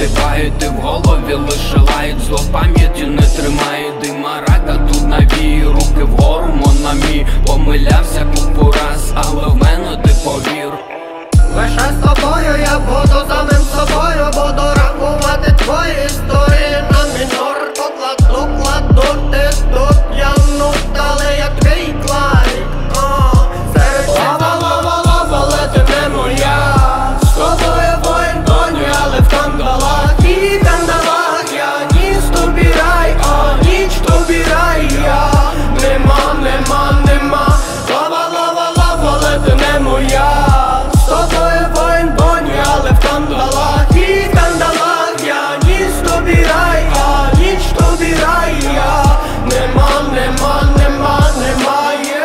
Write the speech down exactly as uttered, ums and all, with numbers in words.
стикають, ти в голові лише лають, зло пам'яті не тримає, дима рака тут навіє, руки вгору, монамі. Помилявся купу раз, але в мене ти повір. Лише з тобою я буду самим собою, буду рахувати твої історії на мінор. Покладу, кладу, ти тут п'яну, але я твій клавік. Лава, лава, лава, але ти не моя. З тобою воїн доню, але в кандалах і кандалах я ніс тобі рай, а ніч тобі рай я. Нема, нема, нема. Лава, лава, лава, але ти не моя. З тобою воїн доню, але в кандалах і кандалах я ніс тобі рай, а ніч тобі рай я. Нема, нема, нема, немає.